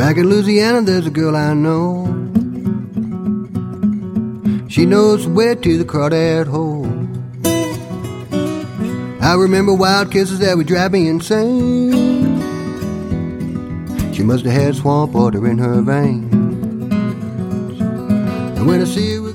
Back in Louisiana, there's a girl I know. She knows the way to the crawdad hole. I remember wild kisses that would drive me insane. She must have had swamp water in her veins. And when I see her